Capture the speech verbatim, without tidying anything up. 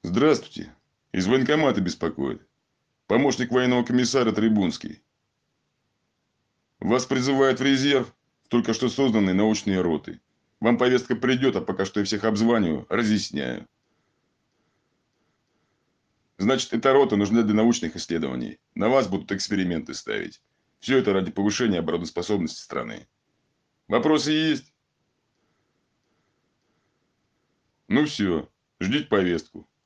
Здравствуйте. Из военкомата беспокоит. Помощник военного комиссара Трибунский. Вас призывают в резерв в только что созданные научные роты. Вам повестка придет, а пока что я всех обзваниваю, разъясняю. Значит, эта рота нужна для научных исследований. На вас будут эксперименты ставить. Все это ради повышения обороноспособности страны. Вопросы есть? Ну все, ждите повестку.